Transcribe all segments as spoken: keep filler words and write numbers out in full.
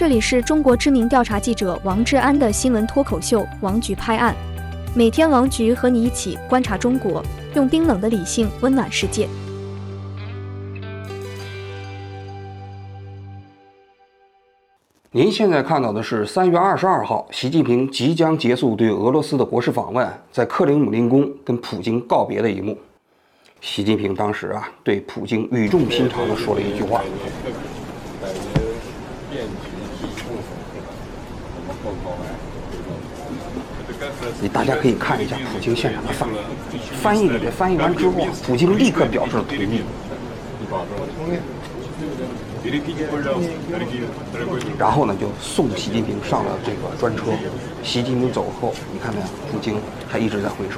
这里是中国知名调查记者王志安的新闻脱口秀《王局拍案》，每天王局和你一起观察中国，用冰冷的理性温暖世界。 您现在看到的是三月二十二号，习近平即将结束对俄罗斯的国事访问，在克里姆林宫跟普京告别的一幕。习近平当时啊，对普京语重心长地说了一句话。大家可以看一下普京现场的反应，翻译给翻译完之后，普京立刻表示了同意。然后呢，就送习近平上了这个专车。习近平走后，你看没有？普京还一直在挥手。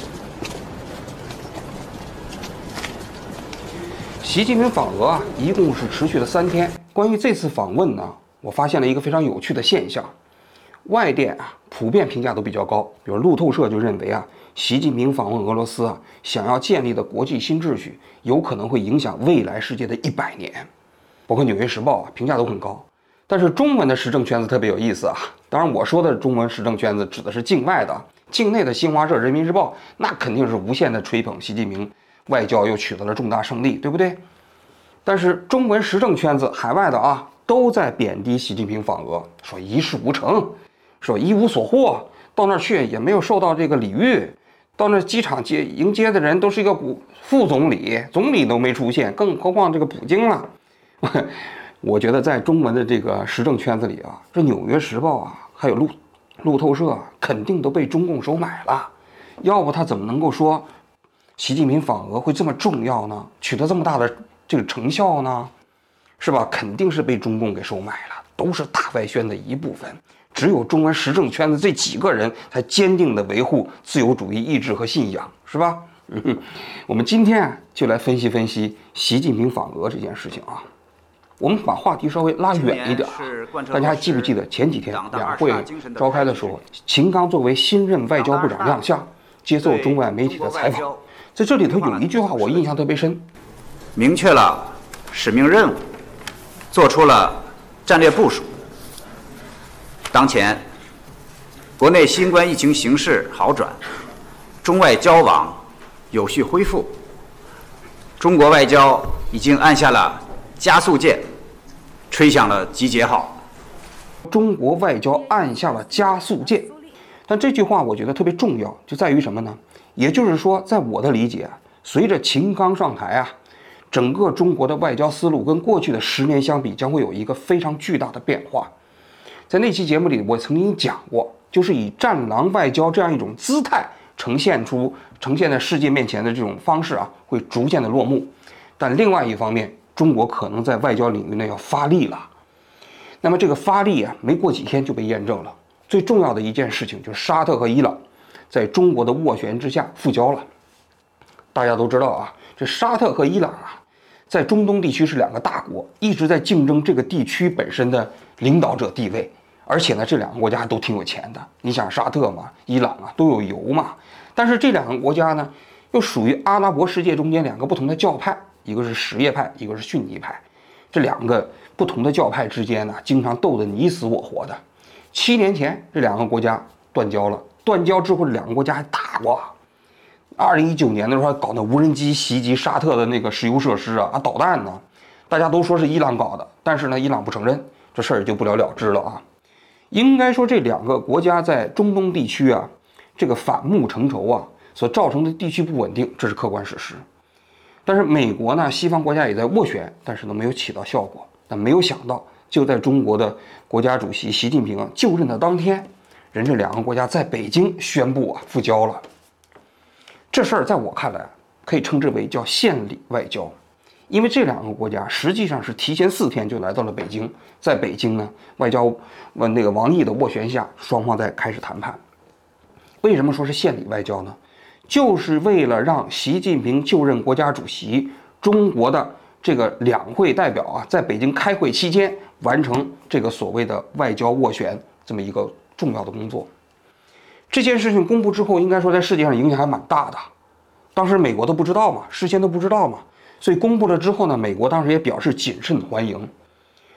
习近平访俄啊，一共是持续了三天。关于这次访问呢，我发现了一个非常有趣的现象。外电啊，普遍评价都比较高，比如路透社就认为啊，习近平访问俄罗斯啊，想要建立的国际新秩序，有可能会影响未来世界的一百年。包括《纽约时报》啊，评价都很高。但是中文的时政圈子特别有意思啊。当然，我说的中文时政圈子指的是境外的，境内的新华社、人民日报，那肯定是无限的吹捧习近平外交又取得了重大胜利，对不对？但是中文时政圈子海外的啊，都在贬低习近平访俄，说一事无成，说一无所获，到那儿去也没有受到这个礼遇，到那机场接迎接的人都是一个副总理，总理都没出现，更何况这个普京了。我觉得在中文的这个时政圈子里啊，这《纽约时报》啊，还有路路透社啊，肯定都被中共收买了，要不他怎么能够说习近平访俄会这么重要呢？取得这么大的这个成效呢？是吧？肯定是被中共给收买了，都是大外宣的一部分。只有中文时政圈子这几个人才坚定地维护自由主义意志和信仰，是吧？嗯，我们今天啊，就来分析分析习近平访俄这件事情啊。我们把话题稍微拉远一点啊，大家还记不记得前几天两会召开的时候，秦刚作为新任外交部长亮相，接受中外媒体的采访。在这里头有一句话我印象特别深， 明确了使命任务，做出了战略部署。当前，国内新冠疫情形势好转，中外交往有序恢复，中国外交已经按下了加速键，吹响了集结号。 中国外交按下了加速键，但这句话我觉得特别重要，就在于什么呢？也就是说，在我的理解，随着秦刚上台啊，整个中国的外交思路跟过去的十年相比，将会有一个非常巨大的变化。在那期节目里，我曾经讲过，就是以战狼外交这样一种姿态呈现出呈现在世界面前的这种方式啊，会逐渐的落幕。但另外一方面，中国可能在外交领域内要发力了。那么这个发力啊，没过几天就被验证了。最重要的一件事情就是沙特和伊朗在中国的斡旋之下复交了。大家都知道啊，这沙特和伊朗啊，在中东地区是两个大国，一直在竞争这个地区本身的领导者地位。而且呢，这两个国家还都挺有钱的。你想沙特嘛，伊朗啊，都有油嘛。但是这两个国家呢，又属于阿拉伯世界中间两个不同的教派，一个是什叶派，一个是逊尼派。这两个不同的教派之间呢，经常斗得你死我活的。七年前，这两个国家断交了。断交之后，这两个国家还打过。二零一九年的时候，还搞那无人机袭击沙特的那个石油设施啊，啊导弹呢。大家都说是伊朗搞的，但是呢，伊朗不承认，这事儿就不了了之了啊。应该说，这两个国家在中东地区啊，这个反目成仇啊，所造成的地区不稳定，这是客观事实。但是美国呢，西方国家也在斡旋，但是呢没有起到效果。但没有想到，就在中国的国家主席习近平啊就任的当天，人这两个国家在北京宣布啊复交了。这事儿在我看来，可以称之为叫献礼外交。因为这两个国家实际上是提前四天就来到了北京，在北京呢，外交呃那个王毅的斡旋下，双方在开始谈判。为什么说是献礼外交呢？就是为了让习近平就任国家主席，中国的这个两会代表啊，在北京开会期间完成这个所谓的外交斡旋这么一个重要的工作。这件事情公布之后，应该说在世界上影响还蛮大的。当时美国都不知道嘛，事先都不知道嘛。所以公布了之后呢，美国当时也表示谨慎欢迎。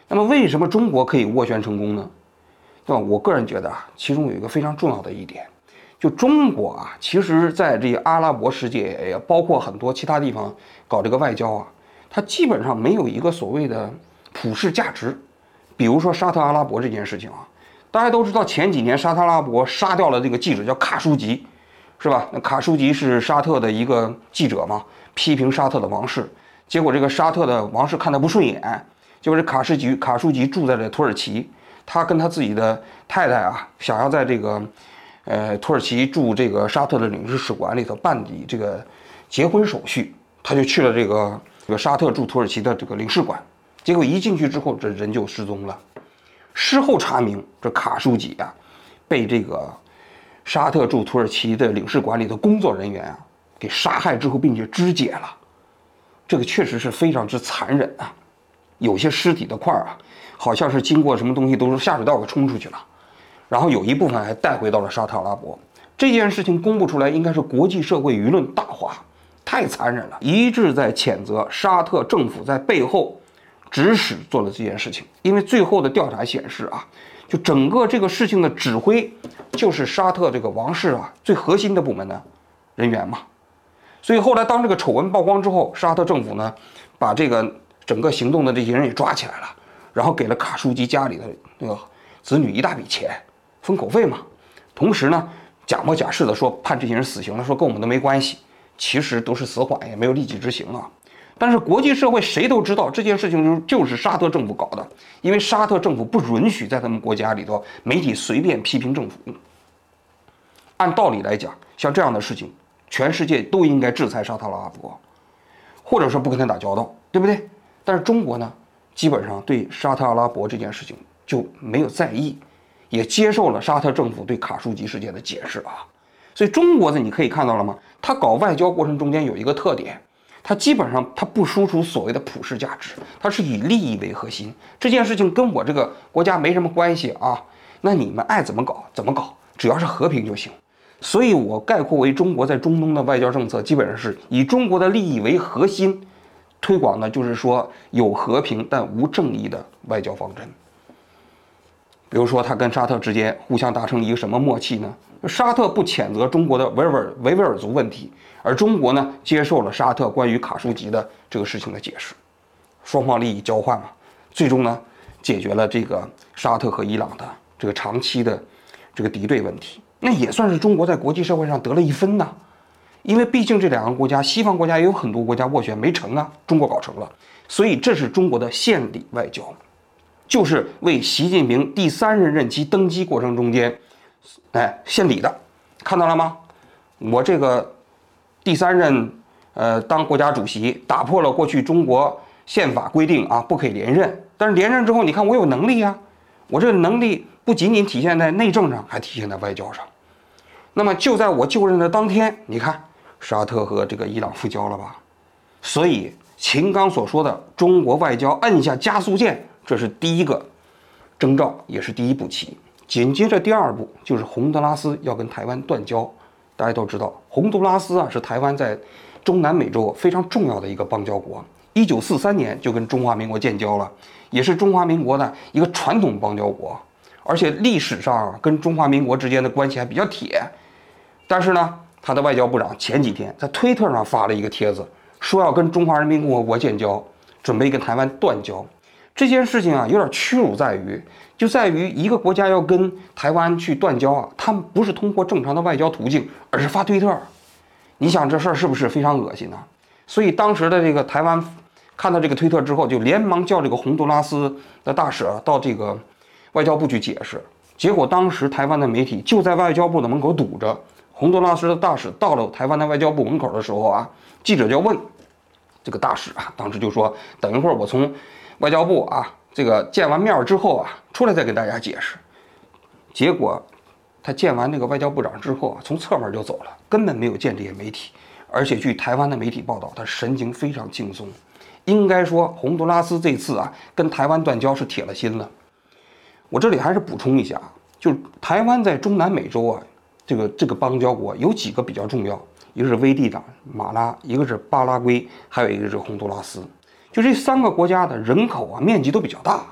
那么为什么中国可以斡旋成功呢？对吧？我个人觉得啊，其中有一个非常重要的一点，就中国啊，其实在这阿拉伯世界，也包括很多其他地方搞这个外交啊，它基本上没有一个所谓的普世价值。比如说沙特阿拉伯这件事情啊，大家都知道前几年沙特阿拉伯杀掉了这个记者叫卡舒吉，是吧？那卡舒吉是沙特的一个记者嘛，批评沙特的王室，结果这个沙特的王室看他不顺眼，结果这卡舒吉卡舒吉住在了土耳其，他跟他自己的太太啊，想要在这个呃土耳其驻这个沙特的领事使馆里头办理这个结婚手续，他就去了这个这个沙特驻土耳其的这个领事馆，结果一进去之后，这人就失踪了。事后查明，这卡舒吉啊，被这个沙特驻土耳其的领事馆里的工作人员啊给杀害之后，并且肢解了。这个确实是非常之残忍啊！有些尸体的块啊，好像是经过什么东西都是下水道给冲出去了，然后有一部分还带回到了沙特阿拉伯。这件事情公布出来，应该是国际社会舆论大哗，太残忍了，一致在谴责沙特政府在背后指使做了这件事情。因为最后的调查显示啊，就整个这个事情的指挥就是沙特这个王室啊最核心的部门的人员嘛。所以后来当这个丑闻曝光之后，沙特政府呢把这个整个行动的这些人也抓起来了，然后给了卡舒吉家里的那个子女一大笔钱封口费嘛。同时呢假模假式的说判这些人死刑了，说跟我们都没关系，其实都是死缓，也没有立即执行啊。但是国际社会谁都知道这件事情就是沙特政府搞的，因为沙特政府不允许在他们国家里头媒体随便批评政府。按道理来讲，像这样的事情全世界都应该制裁沙特阿拉伯，或者说不跟他打交道，对不对？但是中国呢，基本上对沙特阿拉伯这件事情就没有在意，也接受了沙特政府对卡舒吉事件的解释啊。所以中国的你可以看到了吗？他搞外交过程中间有一个特点，他基本上他不输出所谓的普世价值，他是以利益为核心。这件事情跟我这个国家没什么关系啊，那你们爱怎么搞怎么搞，只要是和平就行。所以我概括为中国在中东的外交政策基本上是以中国的利益为核心，推广的就是说有和平但无正义的外交方针。比如说他跟沙特之间互相达成一个什么默契呢？沙特不谴责中国的维吾尔维吾尔族问题，而中国呢接受了沙特关于卡舒吉的这个事情的解释，双方利益交换嘛，最终呢解决了这个沙特和伊朗的这个长期的这个敌对问题。那也算是中国在国际社会上得了一分呐，因为毕竟这两个国家，西方国家也有很多国家斡旋没成啊，中国搞成了，所以这是中国的献礼外交，就是为习近平第三任任期登基过程中间，哎，献礼的，看到了吗？我这个第三任呃当国家主席，打破了过去中国宪法规定啊，不可以连任，但是连任之后，你看我有能力啊，我这个能力不仅仅体现在内政上，还体现在外交上。那么就在我就任的当天，你看沙特和这个伊朗复交了吧？所以秦刚所说的中国外交按下加速键，这是第一个征兆，也是第一步棋。紧接着第二步就是洪都拉斯要跟台湾断交。大家都知道，洪都拉斯啊是台湾在中南美洲非常重要的一个邦交国，一九四三年就跟中华民国建交了，也是中华民国的一个传统邦交国，而且历史上跟中华民国之间的关系还比较铁。但是呢，他的外交部长前几天在推特上发了一个帖子，说要跟中华人民共和国建交，准备跟台湾断交。这件事情啊，有点屈辱在于，就在于一个国家要跟台湾去断交啊，他们不是通过正常的外交途径，而是发推特。你想这事儿是不是非常恶心呢？所以当时的这个台湾看到这个推特之后，就连忙叫这个洪都拉斯的大使到这个外交部去解释。结果当时台湾的媒体就在外交部的门口堵着。洪都拉斯的大使到了台湾的外交部门口的时候啊，记者就问这个大使啊，当时就说等一会儿我从外交部啊这个见完面之后啊出来再给大家解释。结果他见完这个外交部长之后啊，从侧门就走了，根本没有见这些媒体。而且据台湾的媒体报道，他神情非常轻松，应该说洪都拉斯这次啊跟台湾断交是铁了心了。我这里还是补充一下，就是台湾在中南美洲啊。这个这个邦交国有几个比较重要，一个是危地马马拉，一个是巴拉圭，还有一个是洪都拉斯。就这三个国家的人口啊面积都比较大，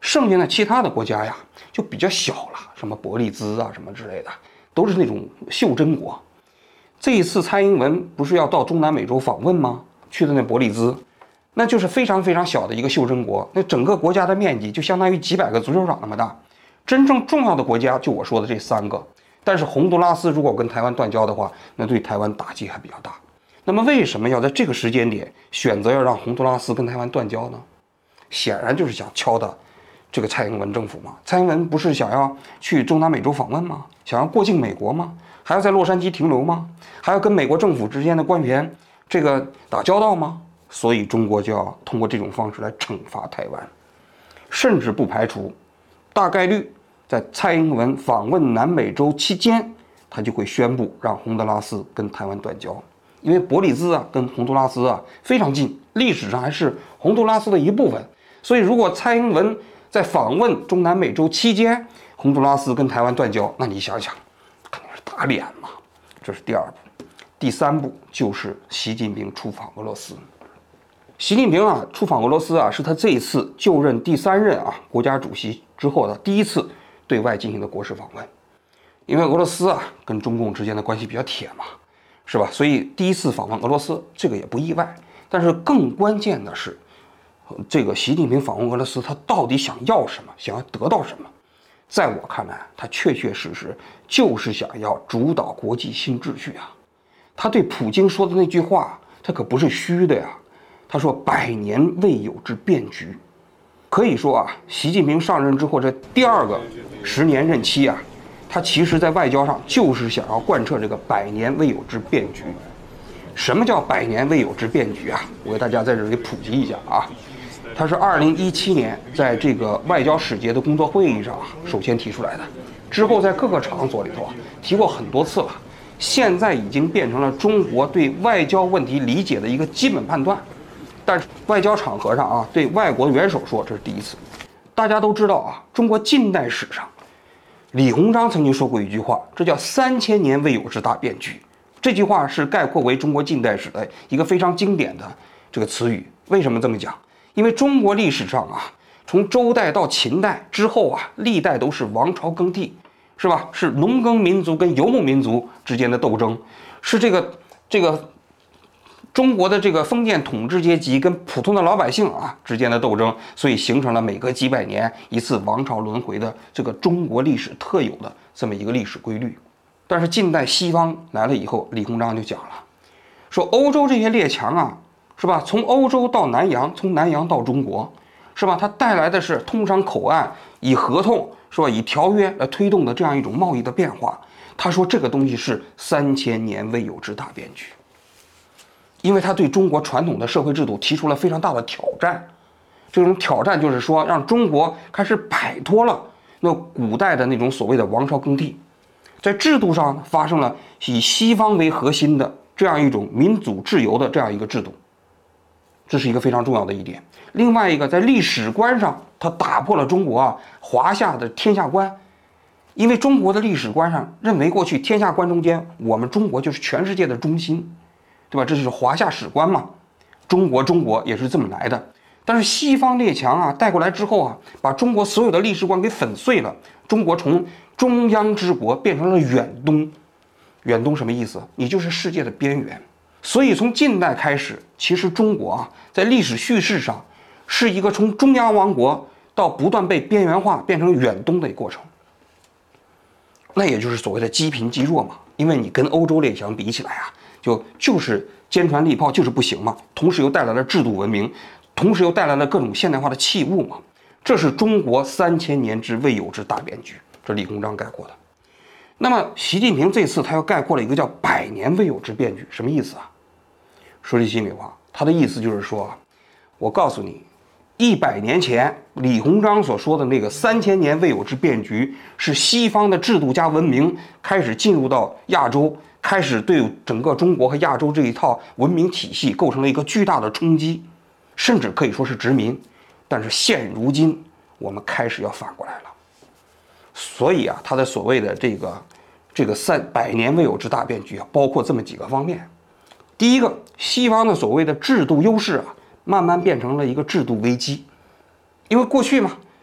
剩下的其他的国家呀就比较小了，什么伯利兹啊什么之类的，都是那种袖珍国。这一次蔡英文不是要到中南美洲访问吗？去的那伯利兹，那就是非常非常小的一个袖珍国，那整个国家的面积就相当于几百个足球场那么大。真正重要的国家就我说的这三个，但是洪都拉斯如果跟台湾断交的话，那对台湾打击还比较大。那么为什么要在这个时间点选择要让洪都拉斯跟台湾断交呢？显然就是想敲打这个蔡英文政府嘛。蔡英文不是想要去中南美洲访问吗？想要过境美国吗？还要在洛杉矶停留吗？还要跟美国政府之间的官员这个打交道吗？所以中国就要通过这种方式来惩罚台湾，甚至不排除大概率在蔡英文访问南美洲期间，他就会宣布让洪都拉斯跟台湾断交。因为伯利兹啊跟洪都拉斯啊非常近，历史上还是洪都拉斯的一部分，所以如果蔡英文在访问中南美洲期间，洪都拉斯跟台湾断交，那你想想，肯定是打脸嘛。这是第二步，第三步就是习近平出访俄罗斯。习近平啊出访俄罗斯啊，是他这一次就任第三任啊国家主席之后的第一次对外进行的国事访问。因为俄罗斯啊跟中共之间的关系比较铁嘛，是吧？所以第一次访问俄罗斯，这个也不意外。但是更关键的是，这个习近平访问俄罗斯，他到底想要什么？想要得到什么？在我看来，他确确实实就是想要主导国际新秩序啊。他对普京说的那句话，他可不是虚的呀。他说“百年未有之变局”，可以说啊，习近平上任之后这第二个十年任期啊，他其实在外交上就是想要贯彻这个“百年未有之变局”。什么叫“百年未有之变局”啊？我给大家在这里普及一下啊。他是二零一七年在这个外交使节的工作会议上啊，首先提出来的，之后在各个场所里头啊提过很多次了。现在已经变成了中国对外交问题理解的一个基本判断。但是外交场合上啊，对外国元首说，这是第一次。大家都知道啊，中国近代史上，李鸿章曾经说过一句话，这叫三千年未有之大变局。这句话是概括为中国近代史的一个非常经典的这个词语。为什么这么讲？因为中国历史上啊，从周代到秦代之后啊，历代都是王朝更替，是吧？是农耕民族跟游牧民族之间的斗争，是这个这个中国的这个封建统治阶级跟普通的老百姓啊之间的斗争，所以形成了每隔几百年一次王朝轮回的这个中国历史特有的这么一个历史规律。但是近代西方来了以后，李鸿章就讲了，说欧洲这些列强啊，是吧？从欧洲到南洋，从南洋到中国，是吧？它带来的是通商口岸，以合同，是吧？以条约来推动的这样一种贸易的变化。他说这个东西是三千年未有之大变局，因为他对中国传统的社会制度提出了非常大的挑战。这种挑战就是说，让中国开始摆脱了那古代的那种所谓的王朝更替，在制度上发生了以西方为核心的这样一种民主自由的这样一个制度，这是一个非常重要的一点。另外一个，在历史观上，它打破了中国啊华夏的天下观，因为中国的历史观上认为过去天下观中间，我们中国就是全世界的中心，对吧？这就是华夏史观嘛，中国中国也是这么来的。但是西方列强啊带过来之后啊，把中国所有的历史观给粉碎了，中国从中央之国变成了远东。远东什么意思？你就是世界的边缘。所以从近代开始，其实中国啊在历史叙事上是一个从中央王国到不断被边缘化变成远东的过程。那也就是所谓的积贫积弱嘛，因为你跟欧洲列强比起来啊，就就是坚船利炮就是不行嘛，同时又带来了制度文明，同时又带来了各种现代化的器物嘛，这是中国三千年之未有之大变局，这李鸿章概括的。那么习近平这次他又概括了一个叫百年未有之变局，什么意思啊？说句心里话，他的意思就是说，我告诉你，一百年前李鸿章所说的那个三千年未有之变局，是西方的制度加文明开始进入到亚洲，开始对整个中国和亚洲这一套文明体系构成了一个巨大的冲击，甚至可以说是殖民。但是现如今我们开始要反过来了，所以啊，他的所谓的这个这个三百年未有之大变局啊，包括这么几个方面。第一个，西方的所谓的制度优势啊，慢慢变成了一个制度危机。因为过去嘛，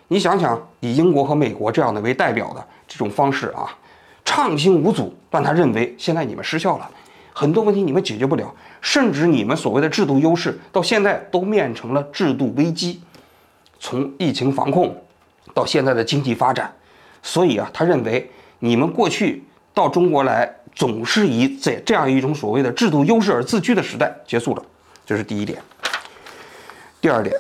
你想想，以英国和美国这样的为代表的这种方式啊，畅行无阻，但他认为现在你们失效了，很多问题你们解决不了，甚至你们所谓的制度优势到现在都变成了制度危机，从疫情防控到现在的经济发展，所以啊，他认为你们过去到中国来总是以这这样一种所谓的制度优势而自居的时代结束了，这是第一点。第二点。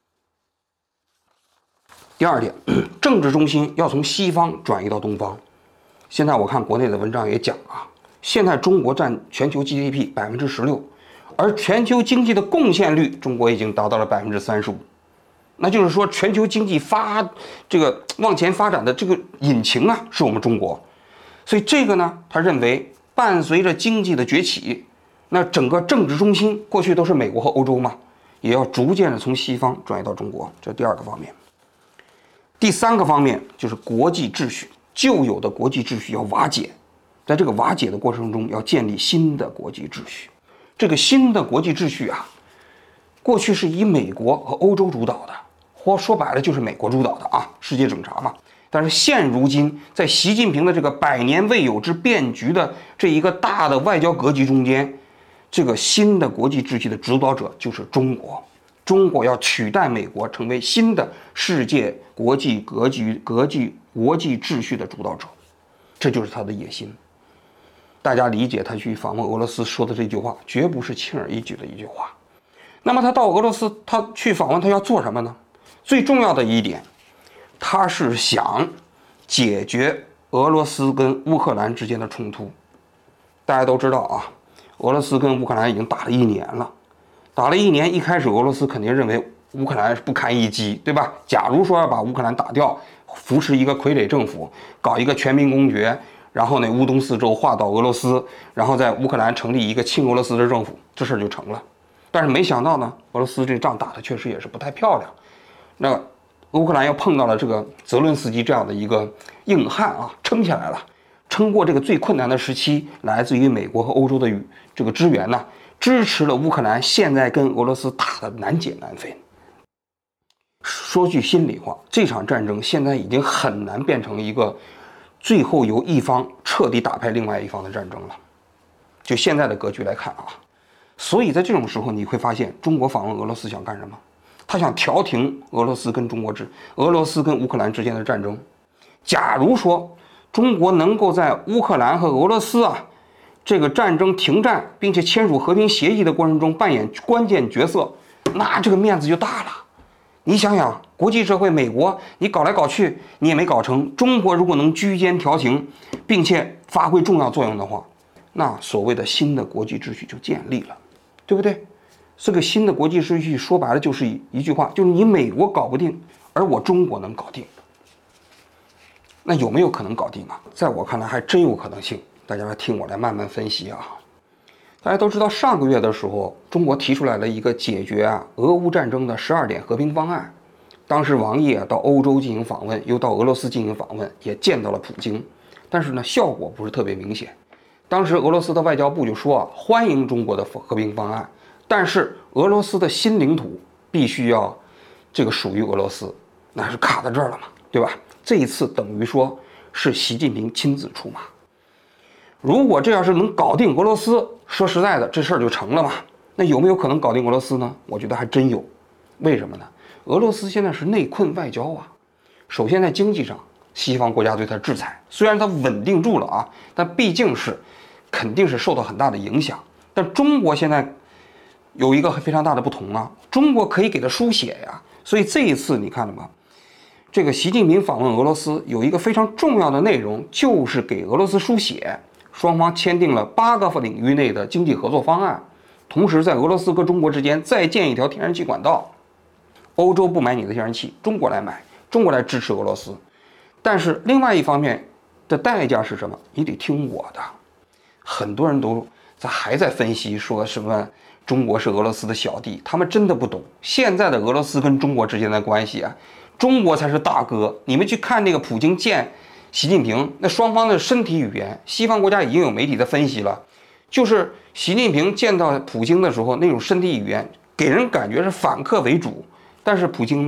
第二点，政治中心要从西方转移到东方。现在我看国内的文章也讲啊，现在中国占全球 G D P 百分之十六，而全球经济的贡献率，中国已经达到了百分之三十五。那就是说，全球经济发这个往前发展的这个引擎啊，是我们中国。所以这个呢，他认为伴随着经济的崛起，那整个政治中心过去都是美国和欧洲嘛，也要逐渐的从西方转移到中国，这是第二个方面。第三个方面就是国际秩序，旧有的国际秩序要瓦解，在这个瓦解的过程中，要建立新的国际秩序。这个新的国际秩序啊，过去是以美国和欧洲主导的，或说白了就是美国主导的啊，世界整察嘛。但是现如今，在习近平的这个百年未有之变局的这一个大的外交格局中间，这个新的国际秩序的指导者就是中国。中国要取代美国，成为新的世界国际格局、国际国际秩序的主导者，这就是他的野心。大家理解他去访问俄罗斯说的这句话，绝不是轻而易举的一句话。那么他到俄罗斯，他去访问，他要做什么呢？最重要的一点，他是想解决俄罗斯跟乌克兰之间的冲突。大家都知道啊，俄罗斯跟乌克兰已经打了一年了。打了一年，一开始俄罗斯肯定认为乌克兰不堪一击，对吧？假如说要把乌克兰打掉，扶持一个傀儡政府，搞一个全民公决，然后呢乌东四州划到俄罗斯，然后在乌克兰成立一个亲俄罗斯的政府，这事儿就成了。但是没想到呢，俄罗斯这仗打的确实也是不太漂亮。那乌克兰又碰到了这个泽伦斯基这样的一个硬汉啊，撑下来了，撑过这个最困难的时期，来自于美国和欧洲的这个支援呢。支持了乌克兰，现在跟俄罗斯打得难解难分。说句心里话，这场战争现在已经很难变成一个最后由一方彻底打败另外一方的战争了。就现在的格局来看啊，所以在这种时候，你会发现中国访问俄罗斯想干什么？他想调停俄罗斯跟中国之、俄罗斯跟乌克兰之间的战争。假如说中国能够在乌克兰和俄罗斯啊。这个战争停战，并且签署和平协议的过程中扮演关键角色，那这个面子就大了。你想想，国际社会，美国你搞来搞去，你也没搞成。中国如果能居间调停，并且发挥重要作用的话，那所谓的新的国际秩序就建立了，对不对？这个新的国际秩序说白了就是一一句话，就是你美国搞不定，而我中国能搞定。那有没有可能搞定啊？在我看来，还真有可能性。大家来听我来慢慢分析啊！大家都知道，上个月的时候，中国提出来了一个解决啊俄乌战争的十二点和平方案。当时王毅啊到欧洲进行访问，又到俄罗斯进行访问，也见到了普京，但是呢，效果不是特别明显。当时俄罗斯的外交部就说啊，欢迎中国的和平方案，但是俄罗斯的新领土必须要这个属于俄罗斯，那是卡在这儿了嘛，对吧？这一次等于说是习近平亲自出马。如果这要是能搞定俄罗斯，说实在的，这事儿就成了嘛。那有没有可能搞定俄罗斯呢？我觉得还真有。为什么呢？俄罗斯现在是内困外交啊。首先在经济上，西方国家对它制裁，虽然它稳定住了啊，但毕竟是肯定是受到很大的影响。但中国现在有一个非常大的不同啊，中国可以给它输血呀。所以这一次你看了吗？这个习近平访问俄罗斯有一个非常重要的内容，就是给俄罗斯输血。双方签订了八个领域内的经济合作方案，同时在俄罗斯和中国之间再建一条天然气管道。欧洲不买你的天然气，中国来买，中国来支持俄罗斯。但是另外一方面的代价是什么？你得听我的。很多人都在还在分析说什么中国是俄罗斯的小弟，他们真的不懂现在的俄罗斯跟中国之间的关系啊，中国才是大哥。你们去看那个普京见习近平，那双方的身体语言，西方国家已经有媒体在分析了，就是习近平见到普京的时候，那种身体语言给人感觉是反客为主，但是普京呢，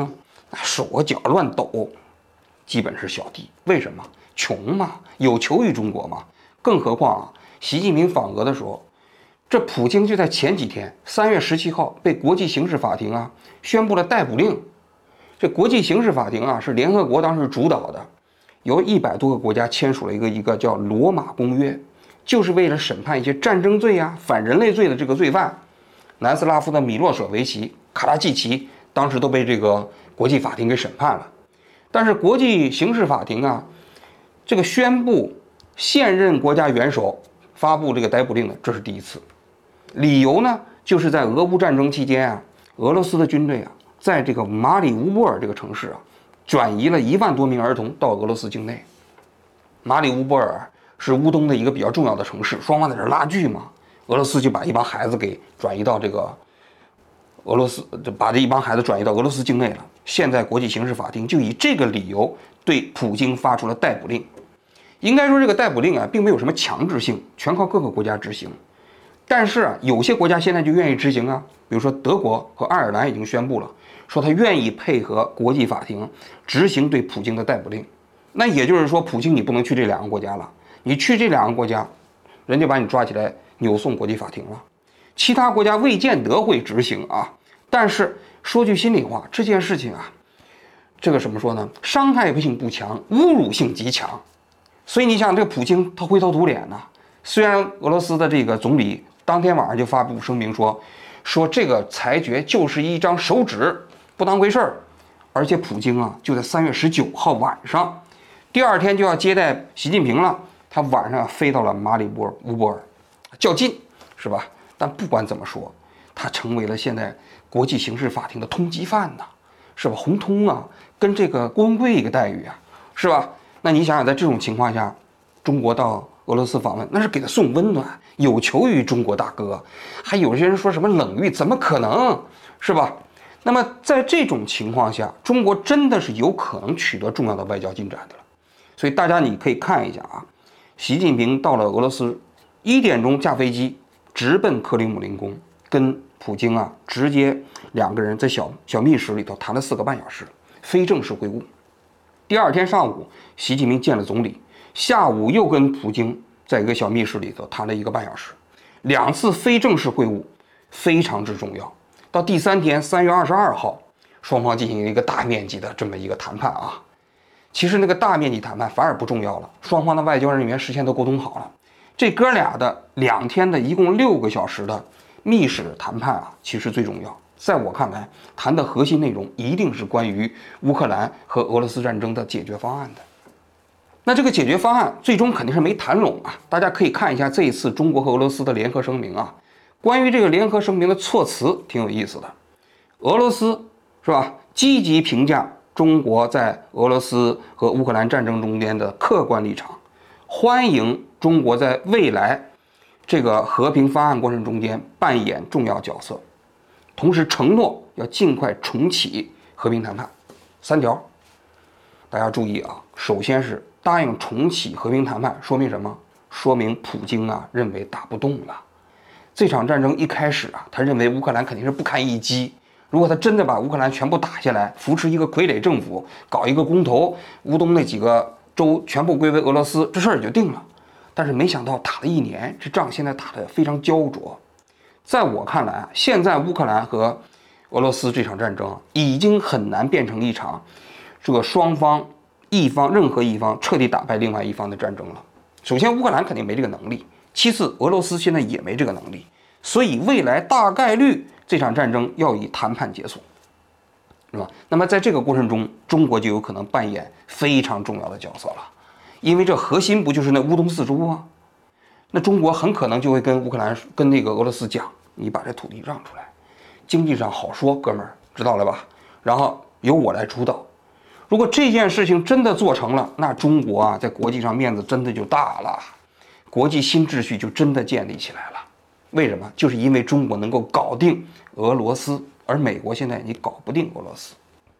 手个脚乱抖，基本是小弟。为什么？穷嘛，有求于中国嘛。更何况啊，习近平访俄的时候，这普京就在前几天，三月十七号被国际刑事法庭啊宣布了逮捕令。这国际刑事法庭啊是联合国当时主导的，由一百多个国家签署了一个一个叫罗马公约，就是为了审判一些战争罪啊、反人类罪的这个罪犯。南斯拉夫的米洛舍维奇、卡拉季奇当时都被这个国际法庭给审判了。但是国际刑事法庭啊，这个宣布现任国家元首发布这个逮捕令的，这是第一次。理由呢，就是在俄乌战争期间啊，俄罗斯的军队啊，在这个马里乌波尔这个城市啊，转移了一万多名儿童到俄罗斯境内。马里乌波尔是乌东的一个比较重要的城市，双方在这拉锯嘛，俄罗斯就把一帮孩子给转移到这个俄罗斯，就把这一帮孩子转移到俄罗斯境内了。现在国际刑事法庭就以这个理由对普京发出了逮捕令。应该说这个逮捕令啊，并没有什么强制性，全靠各个国家执行。但是啊，有些国家现在就愿意执行啊，比如说德国和爱尔兰已经宣布了，说他愿意配合国际法庭执行对普京的逮捕令。那也就是说，普京你不能去这两个国家了，你去这两个国家，人家把你抓起来扭送国际法庭了。其他国家未见得会执行啊。但是说句心里话，这件事情啊，这个怎么说呢？伤害性不强，侮辱性极强。所以你想，这个普京他灰头土脸呐。虽然俄罗斯的这个总理当天晚上就发布声明说，说这个裁决就是一张手指，不当回事儿。而且普京啊，就在三月十九号晚上，第二天就要接待习近平了，他晚上飞到了马里波乌波尔，较劲，是吧？但不管怎么说，他成为了现在国际刑事法庭的通缉犯呐，是吧？红通啊，跟这个郭文贵一个待遇啊，是吧？那你想想，在这种情况下，中国到俄罗斯访问，那是给他送温暖，有求于中国大哥。还有些人说什么冷遇，怎么可能，是吧？那么在这种情况下，中国真的是有可能取得重要的外交进展的了。所以大家你可以看一下啊，习近平到了俄罗斯，一点钟驾飞机直奔克里姆林宫，跟普京啊直接两个人在小小密室里头谈了四个半小时，非正式会晤。第二天上午，习近平见了总理，下午又跟普京在一个小密室里头谈了一个半小时，两次非正式会晤非常之重要。到第三天，三月二十二号，双方进行一个大面积的这么一个谈判啊。其实那个大面积谈判反而不重要了，双方的外交人员事先都沟通好了。这哥俩的两天的一共六个小时的密室谈判啊，其实最重要。在我看来，谈的核心内容一定是关于乌克兰和俄罗斯战争的解决方案的。那这个解决方案最终肯定是没谈拢啊！大家可以看一下这一次中国和俄罗斯的联合声明啊。关于这个联合声明的措辞挺有意思的，俄罗斯是吧，积极评价中国在俄罗斯和乌克兰战争中间的客观立场，欢迎中国在未来这个和平方案过程中间扮演重要角色，同时承诺要尽快重启和平谈判。三条，大家注意啊！首先是答应重启和平谈判，说明什么？说明普京啊认为打不动了。这场战争一开始啊，他认为乌克兰肯定是不堪一击。如果他真的把乌克兰全部打下来，扶持一个傀儡政府，搞一个公投，乌东那几个州全部归为俄罗斯，这事儿也就定了。但是没想到打了一年，这仗现在打得非常焦灼。在我看来啊，现在乌克兰和俄罗斯这场战争已经很难变成一场这个双方一方任何一方彻底打败另外一方的战争了。首先，乌克兰肯定没这个能力。其次，俄罗斯现在也没这个能力，所以未来大概率这场战争要以谈判结束，是吧？那么在这个过程中，中国就有可能扮演非常重要的角色了，因为这核心不就是那乌东四州吗？那中国很可能就会跟乌克兰、跟那个俄罗斯讲，你把这土地让出来，经济上好说，哥们儿，知道了吧？然后由我来主导。如果这件事情真的做成了，那中国啊，在国际上面子真的就大了。国际新秩序就真的建立起来了。为什么？就是因为中国能够搞定俄罗斯，而美国现在你搞不定俄罗斯。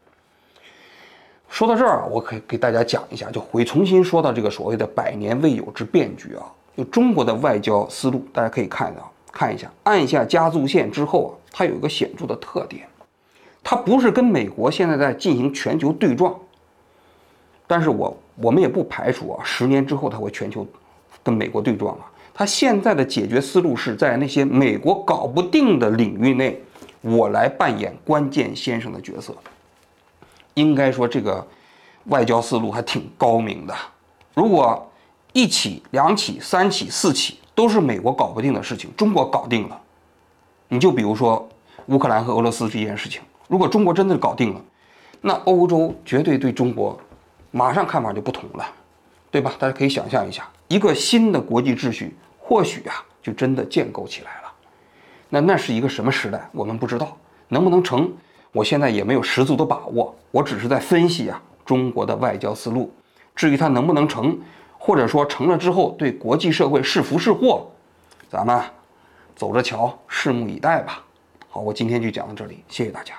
说到这儿，我可以给大家讲一下，就回重新说到这个所谓的百年未有之变局啊，就中国的外交思路，大家可以看到看一下，按下加速线之后啊，它有一个显著的特点， 它不是跟美国现在在进行全球对撞，但是我我们也不排除啊，十年之后它会全球跟美国对撞啊。它现在的解决思路是在那些美国搞不定的领域内，我来扮演关键先生的角色。应该说这个外交思路还挺高明的。如果一起、两起、三起、四起都是美国搞不定的事情，中国搞定了，你就比如说乌克兰和俄罗斯这件事情，如果中国真的搞定了，那欧洲绝对对中国马上看法就不同了，对吧？大家可以想象一下，一个新的国际秩序或许啊就真的建构起来了。那那是一个什么时代，我们不知道，能不能成，我现在也没有十足的把握。我只是在分析啊中国的外交思路，至于它能不能成，或者说成了之后对国际社会是福是祸，咱们走着瞧，拭目以待吧。好，我今天就讲到这里，谢谢大家。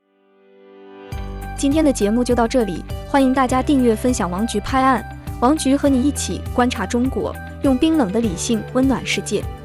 今天的节目就到这里，欢迎大家订阅分享王局拍案，王局和你一起观察中国，用冰冷的理性温暖世界。